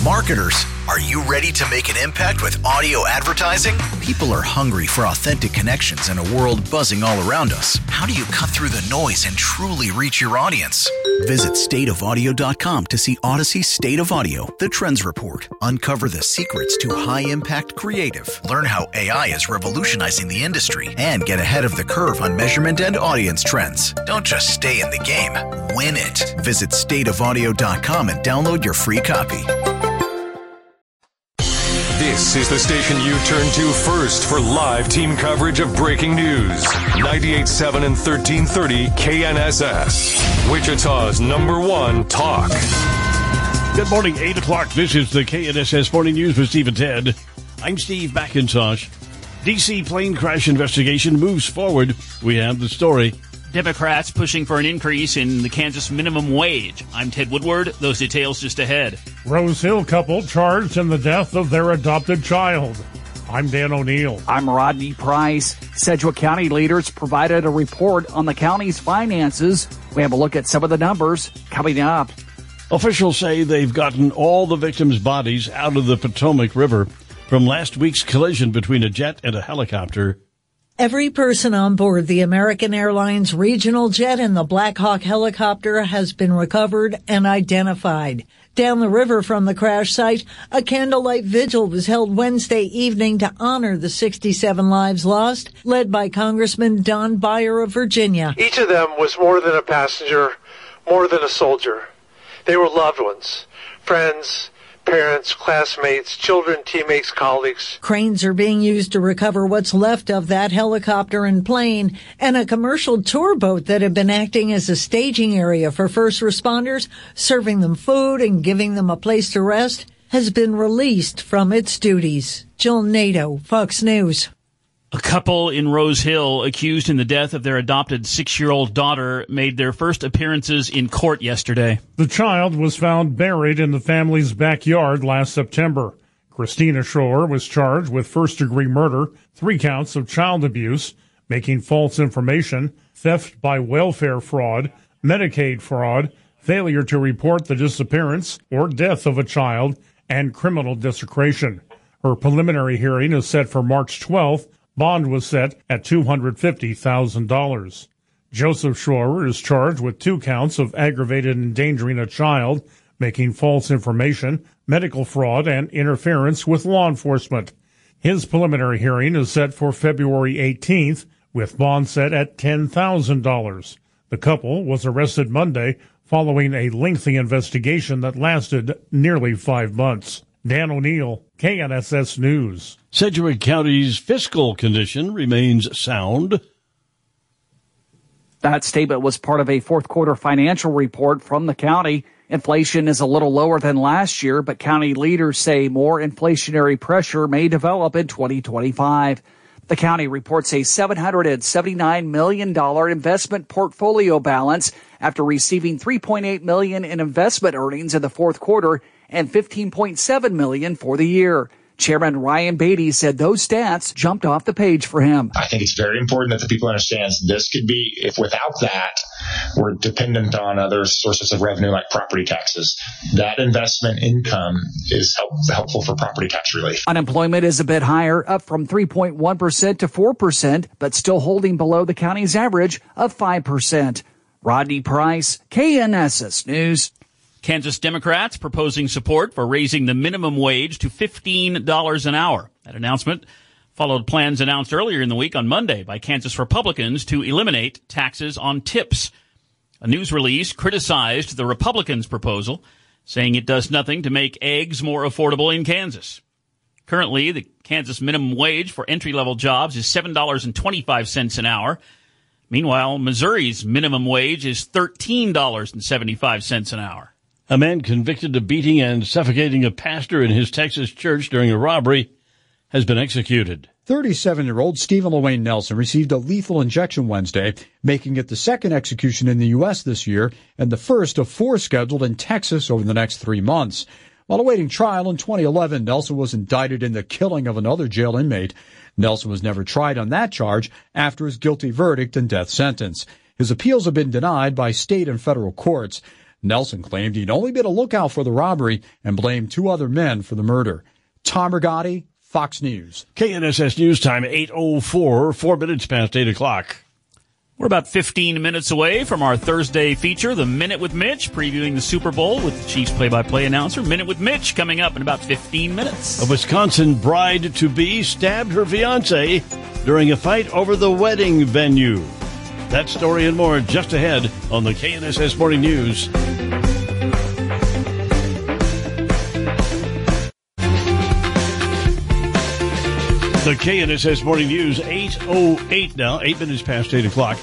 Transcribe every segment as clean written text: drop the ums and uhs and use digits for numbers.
Marketers, are you ready to make an impact with audio advertising? People are hungry for authentic connections in a world buzzing all around us. How do you cut through the noise and truly reach your audience? Visit stateofaudio.com to see Odyssey State of Audio, the Trends Report. Uncover the secrets to high-impact creative. Learn how AI is revolutionizing the industry and get ahead of the curve on measurement and audience trends. Don't just stay in the game, win it. Visit stateofaudio.com and download your free copy. This is the station you turn to first for live team coverage of breaking news. 98.7 and 1330 KNSS. Wichita's #1 talk. Good morning, 8 o'clock. This is the KNSS Morning News with Steve and Ted. I'm Steve McIntosh. D.C. plane crash investigation moves forward. We have the story. Democrats pushing for an increase in the Kansas minimum wage. I'm Ted Woodward. Those details just ahead. Rose Hill couple charged in the death of their adopted child. I'm Dan O'Neill. I'm Rodney Price. Sedgwick County leaders provided a report on the county's finances. We have a look at some of the numbers coming up. Officials say they've gotten all the victims' bodies out of the Potomac River from last week's collision between a jet and a helicopter. Every person on board the American Airlines regional jet and the Black Hawk helicopter has been recovered and identified. Down the river from the crash site, a candlelight vigil was held Wednesday evening to honor the 67 lives lost, led by Congressman Don Beyer of Virginia. Each of them was more than a passenger, more than a soldier. They were loved ones, friends, parents, classmates, children, teammates, colleagues. Cranes are being used to recover what's left of that helicopter and plane, and a commercial tour boat that had been acting as a staging area for first responders, serving them food and giving them a place to rest, has been released from its duties. Jill Nato, Fox News. A couple in Rose Hill accused in the death of their adopted 6-year-old daughter made their first appearances in court yesterday. The child was found buried in the family's backyard last September. Christina Shore was charged with first-degree murder, 3 counts of child abuse, making false information, theft by welfare fraud, Medicaid fraud, failure to report the disappearance or death of a child, and criminal desecration. Her preliminary hearing is set for March 12th. Bond was set at $250,000. Joseph Schroer is charged with 2 counts of aggravated endangering a child, making false information, medical fraud, and interference with law enforcement. His preliminary hearing is set for February 18th, with bond set at $10,000. The couple was arrested Monday following a lengthy investigation that lasted nearly 5 months. Dan O'Neill, KNSS News. Sedgwick County's fiscal condition remains sound. That statement was part of a fourth quarter financial report from the county. Inflation is a little lower than last year, but county leaders say more inflationary pressure may develop in 2025. The county reports a $779 million investment portfolio balance after receiving $3.8 million in investment earnings in the fourth quarter and $15.7 million for the year. Chairman Ryan Beatty said those stats jumped off the page for him. I think it's very important that the people understand this could be, if without that, we're dependent on other sources of revenue like property taxes. That investment income is helpful for property tax relief. Unemployment is a bit higher, up from 3.1% to 4%, but still holding below the county's average of 5%. Rodney Price, KNSS News. Kansas Democrats proposing support for raising the minimum wage to $15 an hour. That announcement followed plans announced earlier in the week on Monday by Kansas Republicans to eliminate taxes on tips. A news release criticized the Republicans' proposal, saying it does nothing to make eggs more affordable in Kansas. Currently, the Kansas minimum wage for entry-level jobs is $7.25 an hour. Meanwhile, Missouri's minimum wage is $13.75 an hour. A man convicted of beating and suffocating a pastor in his Texas church during a robbery has been executed. 37-year-old Stephen LeWayne Nelson received a lethal injection Wednesday, making it the second execution in the U.S. this year and the first of 4 scheduled in Texas over the next 3 months. While awaiting trial in 2011, Nelson was indicted in the killing of another jail inmate. Nelson was never tried on that charge after his guilty verdict and death sentence. His appeals have been denied by state and federal courts. Nelson claimed he'd only been a lookout for the robbery and blamed 2 other men for the murder. Tom Rigotti, Fox News. KNSS News Time, 8:04, 4 minutes past 8 o'clock. We're about 15 minutes away from our Thursday feature, The Minute with Mitch, previewing the Super Bowl with the Chiefs play-by-play announcer. Minute with Mitch coming up in about 15 minutes. A Wisconsin bride-to-be stabbed her fiancé during a fight over the wedding venue. That story and more just ahead on the KNSS Morning News. The KNSS Morning News, 8:08 now, 8 minutes past 8 o'clock.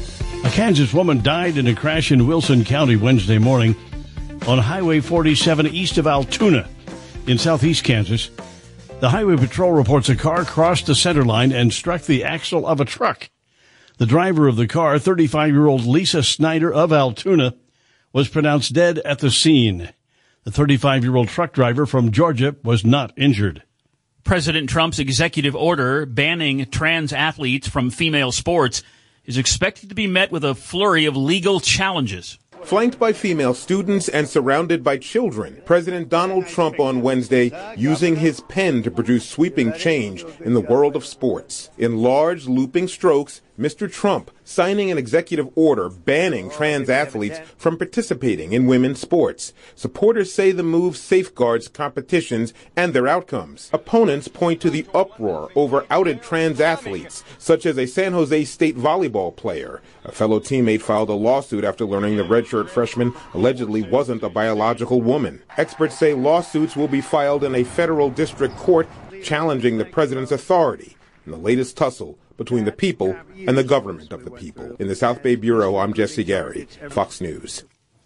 A Kansas woman died in a crash in Wilson County Wednesday morning on Highway 47 east of Altoona in southeast Kansas. The Highway Patrol reports a car crossed the center line and struck the axle of a truck. The driver of the car, 35-year-old Lisa Snyder of Altoona, was pronounced dead at the scene. The 35-year-old truck driver from Georgia was not injured. President Trump's executive order banning trans athletes from female sports is expected to be met with a flurry of legal challenges. Flanked by female students and surrounded by children, President Donald Trump on Wednesday using his pen to produce sweeping change in the world of sports. In large, looping strokes, Mr. Trump signing an executive order banning trans athletes from participating in women's sports. Supporters say the move safeguards competitions and their outcomes. Opponents point to the uproar over outed trans athletes, such as a San Jose State volleyball player. A fellow teammate filed a lawsuit after learning the redshirt freshman allegedly wasn't a biological woman. Experts say lawsuits will be filed in a federal district court challenging the president's authority in the latest tussle between the people and the government of the people. In the South Bay Bureau, I'm Jesse Gary, Fox News.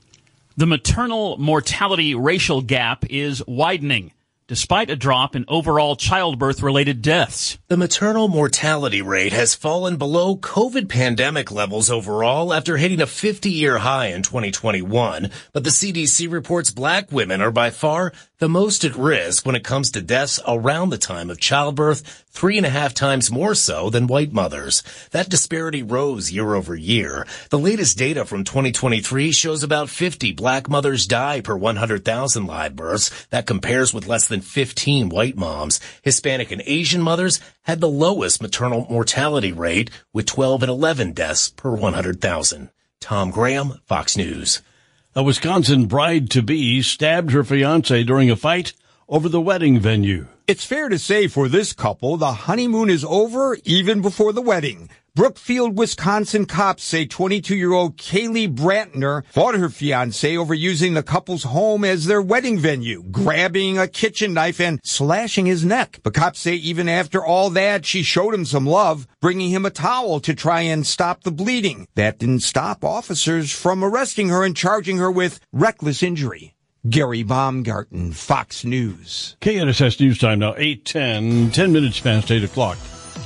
The maternal mortality racial gap is widening, despite a drop in overall childbirth-related deaths. The maternal mortality rate has fallen below COVID pandemic levels overall after hitting a 50-year high in 2021. But the CDC reports black women are by far the most at risk when it comes to deaths around the time of childbirth, 3.5 times more so than white mothers. That disparity rose year over year. The latest data from 2023 shows about 50 black mothers die per 100,000 live births. That compares with less than 15 white moms. Hispanic and Asian mothers had the lowest maternal mortality rate with 12 and 11 deaths per 100,000. Tom Graham, Fox News. A Wisconsin bride-to-be stabbed her fiancé during a fight over the wedding venue. It's fair to say for this couple, the honeymoon is over even before the wedding. Brookfield, Wisconsin cops say 22-year-old Kaylee Brantner fought her fiancé over using the couple's home as their wedding venue, grabbing a kitchen knife and slashing his neck. The cops say even after all that, she showed him some love, bringing him a towel to try and stop the bleeding. That didn't stop officers from arresting her and charging her with reckless injury. Gary Baumgarten, Fox News. KNSS News Time now, 8:10, 10 minutes past 8 o'clock.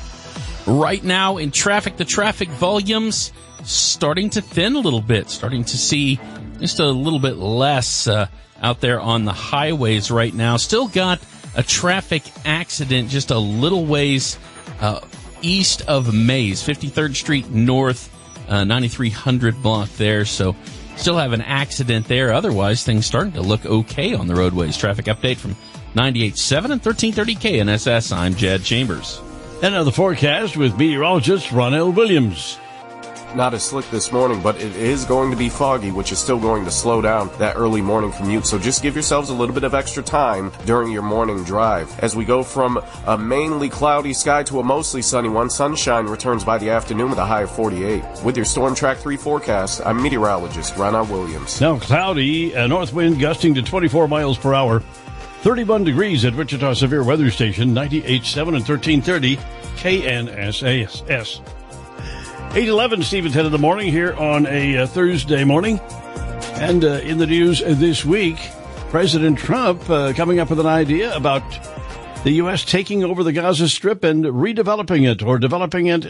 Right now in traffic, the traffic volume's starting to thin a little bit, starting to see just a little bit less out there on the highways right now. Still got a traffic accident just a little ways east of Mays, 53rd Street North, 9300 block there. So still have an accident there. Otherwise, things starting to look okay on the roadways. Traffic update from 98.7 and 1330 KNSS. I'm Jed Chambers. And now the forecast with meteorologist Ronell Williams. Not as slick this morning, but it is going to be foggy, which is still going to slow down that early morning commute. So just give yourselves a little bit of extra time during your morning drive. As we go from a mainly cloudy sky to a mostly sunny one, sunshine returns by the afternoon with a high of 48. With your Storm Track 3 forecast, I'm meteorologist Ronald Williams. Now cloudy, a north wind gusting to 24 miles per hour. 31 degrees at Wichita Severe Weather Station, 98.7 and 1330 KNSS. 8:11, Stephen 10 in the morning here on a Thursday morning. And in the news this week, President Trump coming up with an idea about the U.S. taking over the Gaza Strip and redeveloping it, or developing it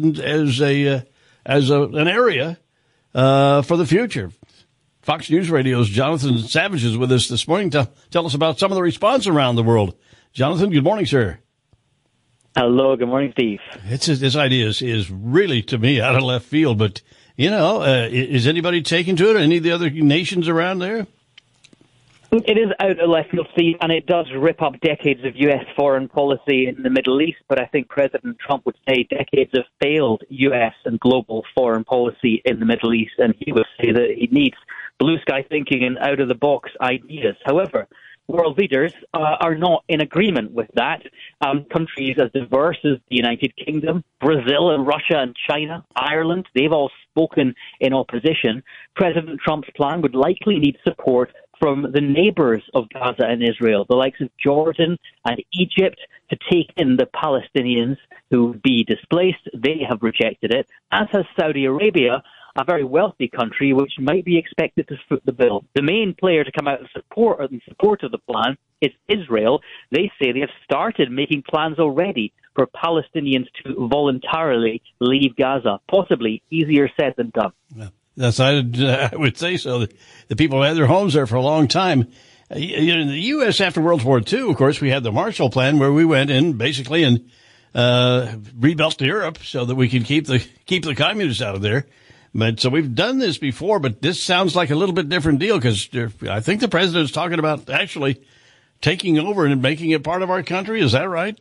as an area for the future. Fox News Radio's Jonathan Savage is with us this morning to tell us about some of the response around the world. Jonathan, good morning, sir. Hello, good morning, Steve. This idea is really, to me, out of left field, but Is anybody taking to it? Any of the other nations around there? It is out of left field, Steve, and it does rip up decades of U.S. foreign policy in the Middle East, but I think President Trump would say decades of failed U.S. and global foreign policy in the Middle East, and he would say that he needs blue sky thinking and out-of-the-box ideas. However, world leaders are not in agreement with that. Countries as diverse as the United Kingdom, Brazil and Russia and China, Ireland, they've all spoken in opposition. President Trump's plan would likely need support from the neighbors of Gaza and Israel, the likes of Jordan and Egypt, to take in the Palestinians who would be displaced. They have rejected it, as has Saudi Arabia, a very wealthy country which might be expected to foot the bill. The main player to come out in support of the plan is Israel. They say they have started making plans already for Palestinians to voluntarily leave Gaza. Possibly easier said than done. Yeah. I would say so. The people had their homes there for a long time. In the U.S. after World War II, of course, we had the Marshall Plan where we went in basically and rebuilt Europe so that we could keep the communists out of there. But so we've done this before, but this sounds like a little bit different deal because I think the president's talking about actually taking over and making it part of our country. Is that right?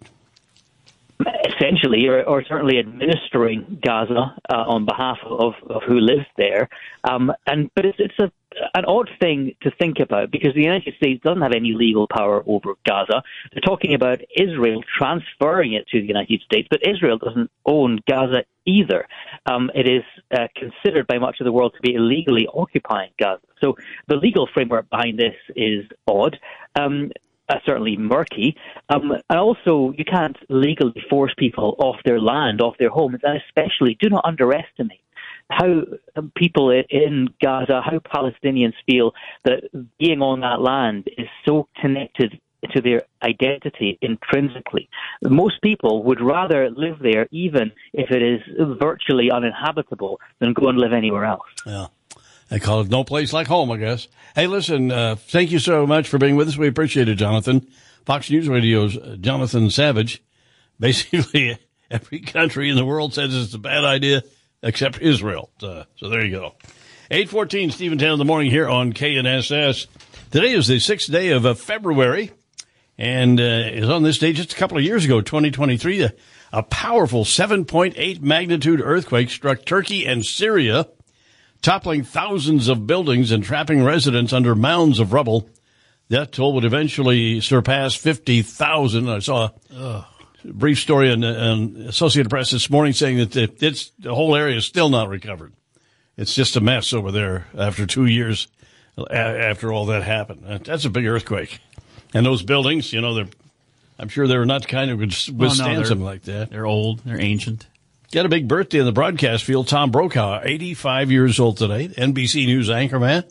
Essentially, or certainly administering Gaza on behalf of who lives there. But it's an odd thing to think about because the United States doesn't have any legal power over Gaza. They're talking about Israel transferring it to the United States, but Israel doesn't own Gaza either. It is considered by much of the world to be illegally occupying Gaza. So the legal framework behind this is odd. Certainly murky. And also, you can't legally force people off their land, off their homes, and especially do not underestimate how people in Gaza, how Palestinians feel that being on that land is so connected to their identity intrinsically. Most people would rather live there, even if it is virtually uninhabitable, than go and live anywhere else. Yeah. They call it no place like home, I guess. Hey, listen, thank you so much for being with us. We appreciate it, Jonathan. Fox News Radio's Jonathan Savage. Basically, every country in the world says it's a bad idea except Israel. So there you go. 8:14, Stephen 10 in the morning here on KNSS. Today is the 6th day of February, and is on this day just a couple of years ago, 2023, a powerful 7.8 magnitude earthquake struck Turkey and Syria, toppling thousands of buildings and trapping residents under mounds of rubble. That toll would eventually surpass 50,000. I saw a brief story on Associated Press this morning saying that the whole area is still not recovered. It's just a mess over there after 2 years after all that happened. That's a big earthquake. And those buildings, I'm sure they're not kind of withstand something like that. They're old. They're ancient. Got a big birthday in the broadcast field. Tom Brokaw, 85 years old today, NBC News anchorman,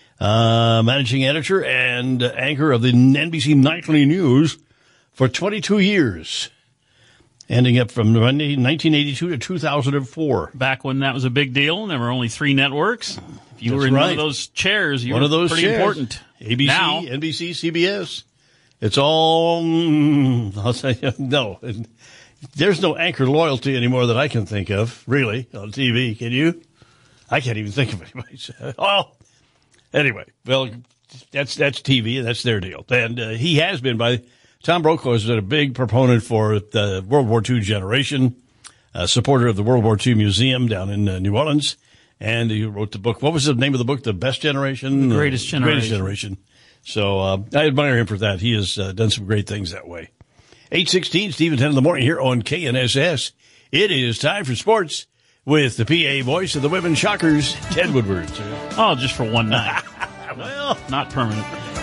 managing editor and anchor of the NBC Nightly News for 22 years, ending up from 1982 to 2004. Back when that was a big deal, and there were only 3 networks. If you were in one of those chairs, you were pretty important. ABC, now, NBC, CBS. It's all, I'll say, no. There's no anchor loyalty anymore that I can think of, really, on TV. Can you? I can't even think of anybody. Oh, anyway, well, that's TV, and that's their deal. And he has been, Tom Brokaw has been a big proponent for the World War II generation, a supporter of the World War II Museum down in New Orleans, and he wrote the book. What was the name of the book? The Best Generation? The Greatest Generation. Greatest Generation. So I admire him for that. He has done some great things that way. 8:16, Stephen 10 in the morning here on KNSS. It is time for sports with the PA voice of the Women's Shockers, Ted Woodward. Oh, just for one night. Well, not permanent.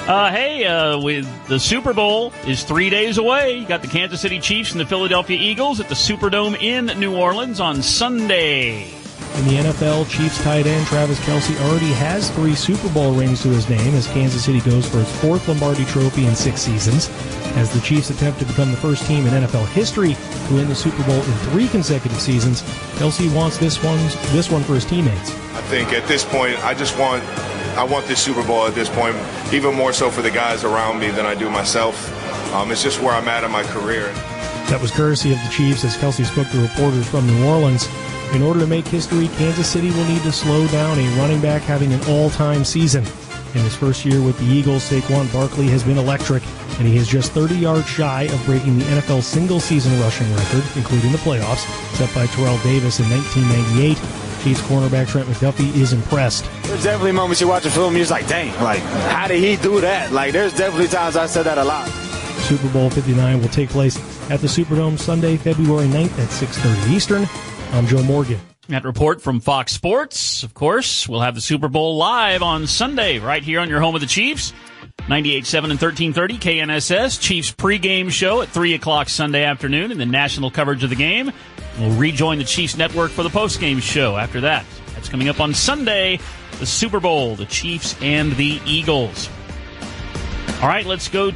With the Super Bowl is 3 days away. You got the Kansas City Chiefs and the Philadelphia Eagles at the Superdome in New Orleans on Sunday. In the NFL, Chiefs tight end Travis Kelce already has 3 Super Bowl rings to his name as Kansas City goes for its 4th Lombardi Trophy in 6 seasons. As the Chiefs attempt to become the first team in NFL history to win the Super Bowl in 3 consecutive seasons, Kelce wants this one for his teammates. I think at this point, I want this Super Bowl at this point, even more so for the guys around me than I do myself. It's just where I'm at in my career. That was courtesy of the Chiefs as Kelce spoke to reporters from New Orleans. In order to make history, Kansas City will need to slow down a running back having an all-time season. In his first year with the Eagles, Saquon Barkley has been electric, and he is just 30 yards shy of breaking the NFL single-season rushing record, including the playoffs, set by Terrell Davis in 1998. Chiefs cornerback Trent McDuffie is impressed. There's definitely moments you watch a film and you're just like, dang, like, how did he do that? Like, there's definitely times I said that a lot. Super Bowl 59 will take place at the Superdome Sunday, February 9th at 6:30 Eastern. I'm Joe Morgan. That report from Fox Sports. Of course, we'll have the Super Bowl live on Sunday right here on your home of the Chiefs. 98.7 and 1330 KNSS. Chiefs pregame show at 3 o'clock Sunday afternoon, and then national coverage of the game. We'll rejoin the Chiefs network for the postgame show after that. That's coming up on Sunday, the Super Bowl, the Chiefs and the Eagles. All right, let's go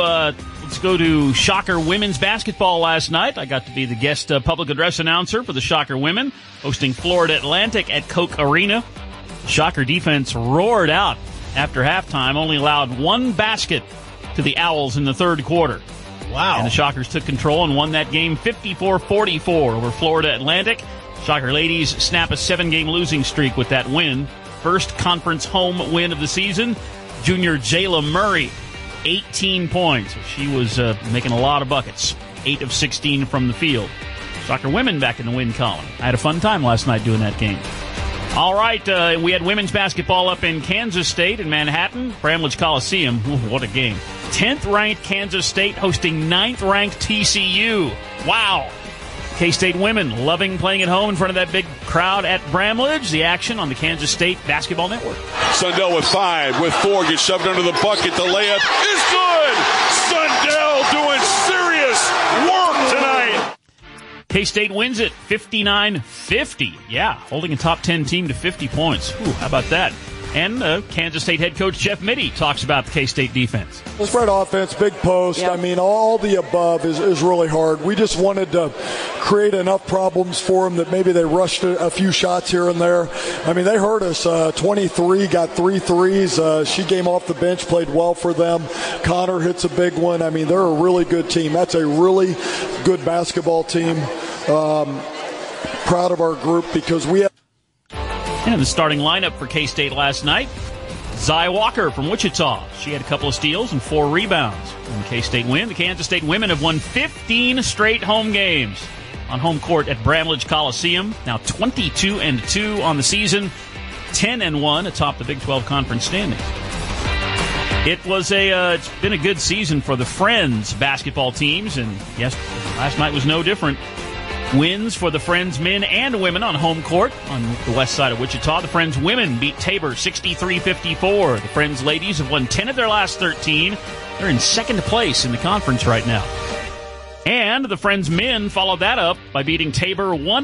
to Shocker women's basketball last night. I got to be the guest public address announcer for the Shocker women, hosting Florida Atlantic at Koch Arena. The Shocker defense roared out after halftime, only allowed one basket to the Owls in the third quarter. Wow. And the Shockers took control and won that game 54-44 over Florida Atlantic. Shocker ladies snap a 7-game losing streak with that win. First conference home win of the season. Junior Jayla Murray, 18 points. She was making a lot of buckets. 8 of 16 from the field. Shocker women back in the win column. I had a fun time last night doing that game. All right, we had women's basketball up in Kansas State in Manhattan, Bramlage Coliseum. Ooh, what a game. 10th-ranked Kansas State hosting 9th-ranked TCU. Wow. K-State women loving playing at home in front of that big crowd at Bramlage. The action on the Kansas State Basketball Network. Sundell with 5, with 4, gets shoved under the bucket. The layup is good. Sundell doing serious work tonight. K-State wins it 59-50. Yeah, holding a top 10 team to 50 points. Ooh, how about that? And Kansas State head coach Jeff Mittie talks about the K-State defense. The spread offense, big post. Yep. I mean, all the above is really hard. We just wanted to create enough problems for them that maybe they rushed a few shots here and there. I mean, they hurt us. 23, got 3 threes. She came off the bench, played well for them. Connor hits a big one. I mean, they're a really good team. That's a really good basketball team. Proud of our group because we have. And the starting lineup for K-State last night, Zai Walker from Wichita. She had a couple of steals and 4 rebounds in the K-State win. The Kansas State women have won 15 straight home games on home court at Bramlage Coliseum. Now 22-2 on the season, 10-1 atop the Big 12 conference standings. It's been a good season for the Friends basketball teams, and yes, last night was no different. Wins for the Friends men and women on home court on the west side of Wichita. The Friends women beat Tabor 63-54. The Friends ladies have won 10 of their last 13. They're in second place in the conference right now. And the Friends men followed that up by beating Tabor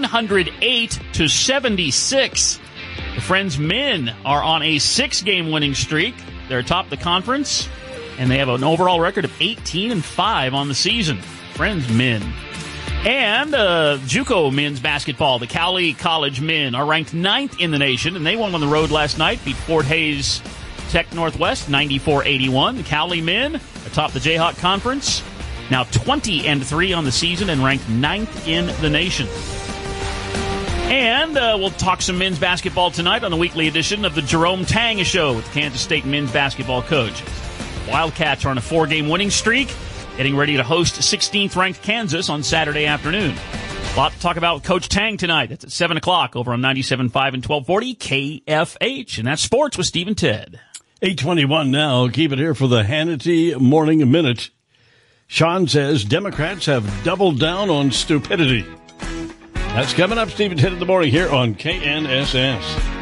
108-76. The Friends men are on a 6-game winning streak. They're atop the conference, and they have an overall record of 18-5 on the season. Friends men. And JUCO men's basketball, the Cowley College men are ranked 9th in the nation, and they won on the road last night, beat Fort Hays Tech Northwest 94-81. The Cowley men atop the Jayhawk Conference, now 20-3 on the season and ranked 9th in the nation. And we'll talk some men's basketball tonight on the weekly edition of the Jerome Tang Show with the Kansas State men's basketball coach. Wildcats are on a 4-game winning streak, getting ready to host 16th-ranked Kansas on Saturday afternoon. A lot to talk about with Coach Tang tonight. That's at 7 o'clock over on 97.5 and 1240 KFH. And that's Sports with Steve and Ted. 8:21 now. Keep it here for the Hannity Morning Minute. Sean says Democrats have doubled down on stupidity. That's coming up, Steve and Ted in the morning here on KNSS.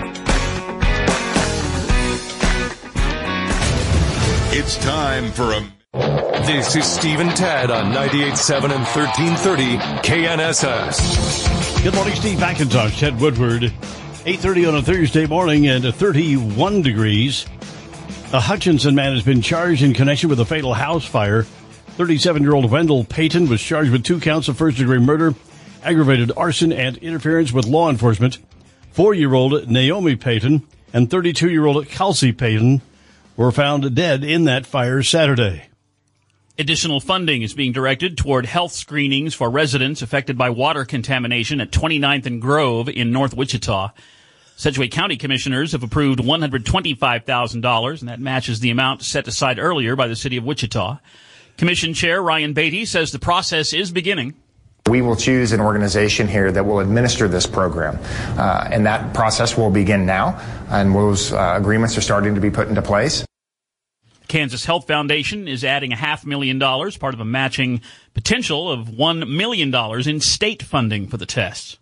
It's time for a... This is Steve and Ted on 98.7 and 1330 KNSS. Good morning, Steve McIntosh, Ted Woodward. 8:30 on a Thursday morning and 31 degrees. A Hutchinson man has been charged in connection with a fatal house fire. 37-year-old Wendell Payton was charged with 2 counts of first-degree murder, aggravated arson, and interference with law enforcement. 4-year-old Naomi Payton and 32-year-old Kelsey Payton were found dead in that fire Saturday. Additional funding is being directed toward health screenings for residents affected by water contamination at 29th and Grove in North Wichita. Sedgwick County commissioners have approved $125,000, and that matches the amount set aside earlier by the city of Wichita. Commission Chair Ryan Beatty says the process is beginning. We will choose an organization here that will administer this program, and that process will begin now, and those agreements are starting to be put into place. Kansas Health Foundation is adding $500,000, part of a matching potential of $1 million in state funding for the tests.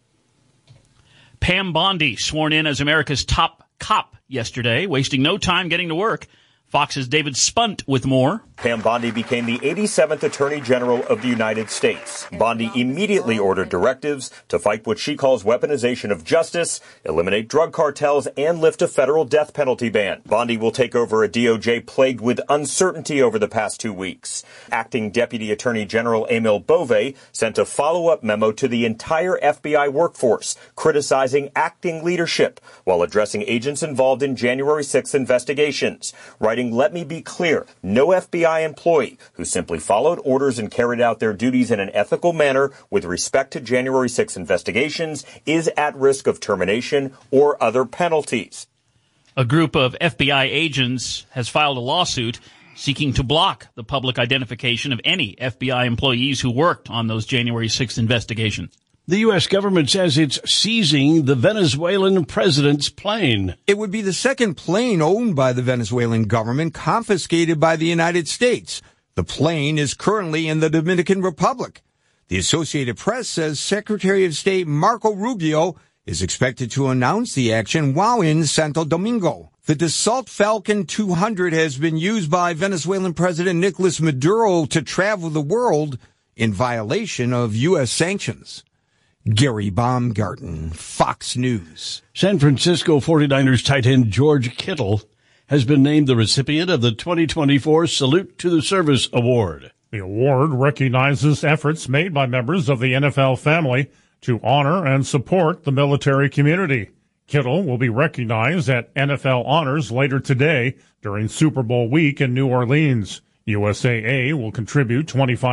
Pam Bondi sworn in as America's top cop yesterday, wasting no time getting to work. Fox's David Spunt with more. Pam Bondi became the 87th Attorney General of the United States. Bondi immediately ordered directives to fight what she calls weaponization of justice, eliminate drug cartels, and lift a federal death penalty ban. Bondi will take over a DOJ plagued with uncertainty over the past 2 weeks. Acting Deputy Attorney General Emil Bove sent a follow-up memo to the entire FBI workforce, criticizing acting leadership while addressing agents involved in January 6th investigations, writing, "Let me be clear, no FBI employee who simply followed orders and carried out their duties in an ethical manner with respect to January 6 investigations is at risk of termination or other penalties." A group of FBI agents has filed a lawsuit seeking to block the public identification of any FBI employees who worked on those January 6th investigations. The U.S. government says it's seizing the Venezuelan president's plane. It would be the second plane owned by the Venezuelan government confiscated by the United States. The plane is currently in the Dominican Republic. The Associated Press says Secretary of State Marco Rubio is expected to announce the action while in Santo Domingo. The Dassault Falcon 200 has been used by Venezuelan President Nicolas Maduro to travel the world in violation of U.S. sanctions. Gary Baumgarten, Fox News. San Francisco 49ers tight end George Kittle has been named the recipient of the 2024 Salute to the Service Award. The award recognizes efforts made by members of the NFL family to honor and support the military community. Kittle will be recognized at NFL Honors later today during Super Bowl week in New Orleans. USAA will contribute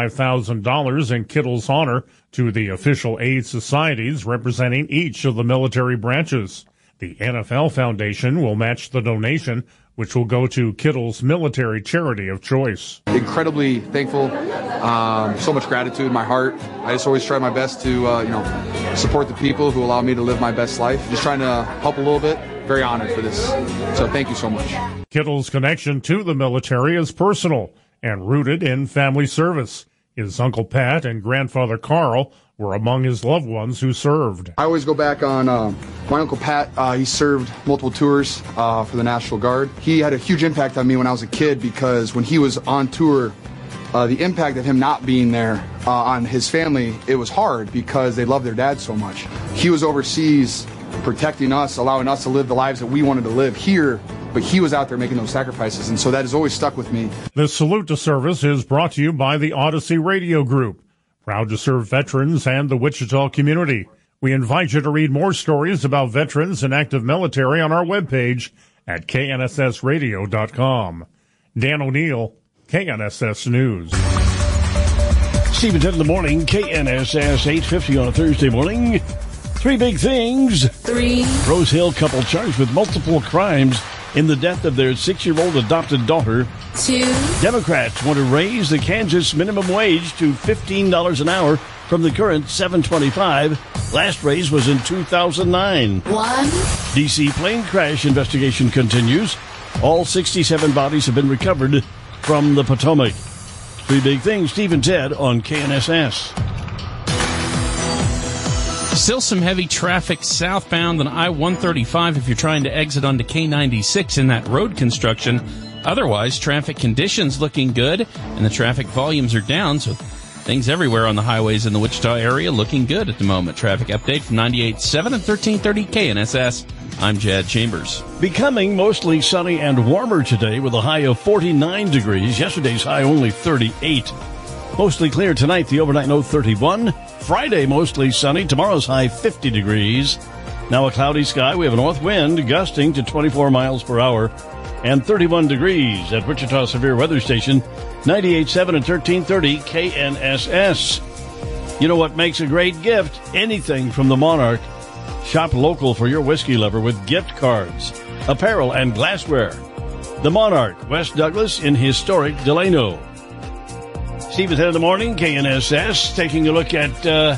$25,000 in Kittle's honor to the official aid societies representing each of the military branches. The NFL Foundation will match the donation, which will go to Kittle's military charity of choice. Incredibly thankful, so much gratitude in my heart. I just always try my best to, support the people who allow me to live my best life. Just trying to help a little bit. Very honored for this. So thank you so much. Kittle's connection to the military is personal and rooted in family service. His Uncle Pat and grandfather Carl were among his loved ones who served. I always go back on my Uncle Pat. He served multiple tours for the National Guard. He had a huge impact on me when I was a kid because when he was on tour, the impact of him not being there on his family, it was hard because they loved their dad so much. He was overseas protecting us, allowing us to live the lives that we wanted to live here, but he was out there making those sacrifices, and so that has always stuck with me. This Salute to Service is brought to you by the Odyssey Radio Group, proud to serve veterans and the Wichita community. We invite you to read more stories about veterans and active military on our webpage at knssradio.com. Dan O'Neill, KNSS News. Stephen 10 in the morning, KNSS 8:50 on a Thursday morning. Three big things. 3. Rose Hill couple charged with multiple crimes in the death of their 6-year-old adopted daughter. 2. Democrats want to raise the Kansas minimum wage to $15 an hour from the current $7.25. Last raise was in 2009. 1. D.C. plane crash investigation continues. All 67 bodies have been recovered from the Potomac. Three big things. Steve and Ted on KNSS. Still some heavy traffic southbound on I-135 if you're trying to exit onto K96 in that road construction. Otherwise, traffic conditions looking good, and the traffic volumes are down, so things everywhere on the highways in the Wichita area looking good at the moment. Traffic update from 98.7 and 1330 KNSS. I'm Jad Chambers. Becoming mostly sunny and warmer today with a high of 49 degrees. Yesterday's high only 38. Mostly clear tonight, the overnight low 31. Friday, mostly sunny. Tomorrow's high 50 degrees. Now a cloudy sky. We have a north wind gusting to 24 miles per hour and 31 degrees at Wichita Severe Weather Station. 98.7 and 1330 KNSS. You know what makes a great gift? Anything from the Monarch. Shop local for your whiskey lover with gift cards, apparel, and glassware. The Monarch, West Douglas in historic Delano. Steve at 10 in the morning, KNSS, taking a look at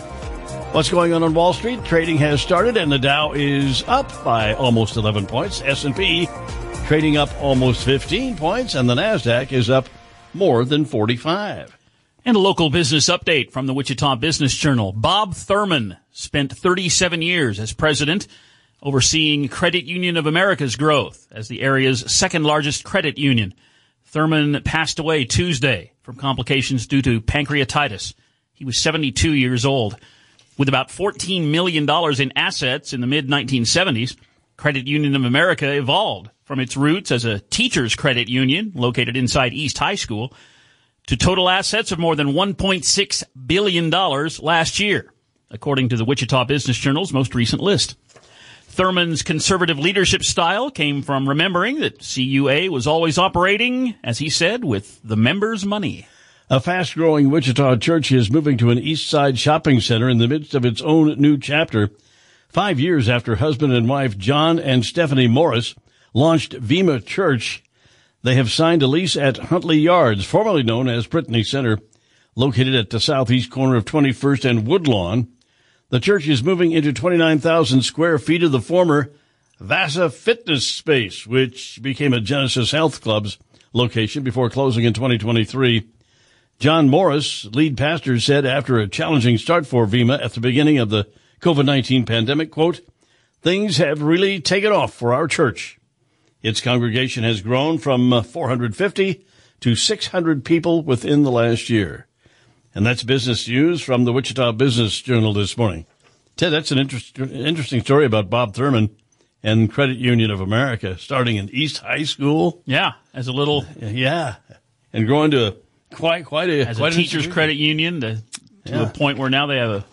what's going on Wall Street. Trading has started, and the Dow is up by almost 11 points. S&P trading up almost 15 points, and the NASDAQ is up more than 45. And a local business update from the Wichita Business Journal. Bob Thurman spent 37 years as president, overseeing Credit Union of America's growth as the area's second largest credit union. Thurman passed away Tuesday from complications due to pancreatitis. He was 72 years old. With about $14 million in assets in the mid-1970s, Credit Union of America evolved from its roots as a teachers' credit union located inside East High School to total assets of more than $1.6 billion last year, according to the Wichita Business Journal's most recent list. Thurman's conservative leadership style came from remembering that CUA was always operating, as he said, with the members' money. A fast-growing Wichita church is moving to an East Side shopping center in the midst of its own new chapter. 5 years after husband and wife John and Stephanie Morris launched Vima Church, they have signed a lease at Huntley Yards, formerly known as Brittany Center, located at the southeast corner of 21st and Woodlawn. The church is moving into 29,000 square feet of the former Vasa Fitness space, which became a Genesis Health Club's location before closing in 2023. John Morris, lead pastor, said after a challenging start for Vima at the beginning of the COVID-19 pandemic, quote, "Things have really taken off for our church. Its congregation has grown from 450 to 600 people within the last year." And that's business news from the Wichita Business Journal this morning. Ted, that's an interesting story about Bob Thurman and Credit Union of America starting in East High School. Yeah, as a little... Yeah, and growing to quite a teachers' credit union to a point where now they have a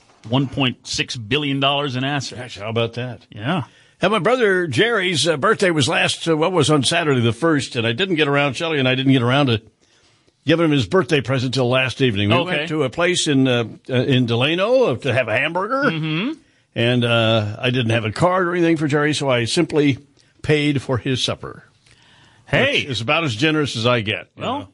$1.6 billion in assets. Gosh, how about that? Yeah. And my brother Jerry's birthday was on Saturday the 1st, and I didn't get around, Shelley and I didn't get around to giving him his birthday present till last evening. We went to a place in Delano to have a hamburger, and I didn't have a card or anything for Jerry, so I simply paid for his supper. Hey! It's about as generous as I get. Well,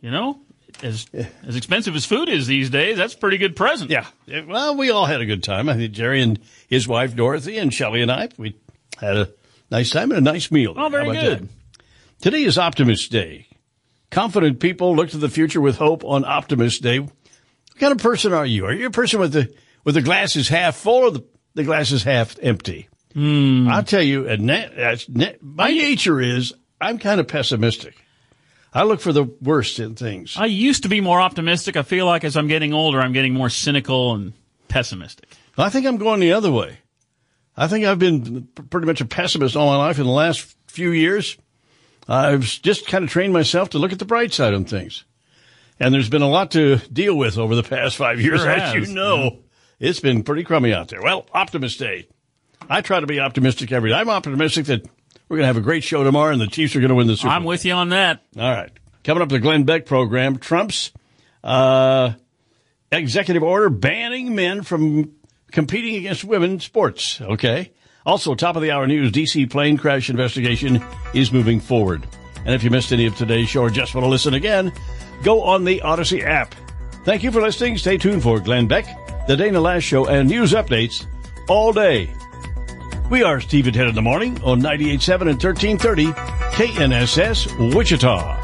as expensive as food is these days, that's a pretty good present. Yeah. Well, we all had a good time. I think Jerry and his wife Dorothy and Shelley and I, we had a nice time and a nice meal. Oh, very good. That? Today is Optimist Day. Confident people look to the future with hope on Optimist Day. What kind of person are you? Are you a person with the glass is half full or the glass is half empty? I'll tell you, my nature is I'm kind of pessimistic. I look for the worst in things. I used to be more optimistic. I feel like as I'm getting older, I'm getting more cynical and pessimistic. I think I'm going the other way. I think I've been pretty much a pessimist all my life. In the last few years, I've just kind of trained myself to look at the bright side of things. And there's been a lot to deal with over the past 5 years, sure as you know. It's been pretty crummy out there. Well, Optimist Day. I try to be optimistic every day. I'm optimistic that we're going to have a great show tomorrow and the Chiefs are going to win the Super Bowl. I'm with you on that. All right. Coming up, the Glenn Beck program. Trump's executive order banning men from competing against women in sports. Okay. Also, top of the hour news, D.C. plane crash investigation is moving forward. And if you missed any of today's show or just want to listen again, go on the Odyssey app. Thank you for listening. Stay tuned for Glenn Beck, the Dana Lash Show, and news updates all day. We are Steve at 10 in the morning on 98.7 and 1330 KNSS Wichita.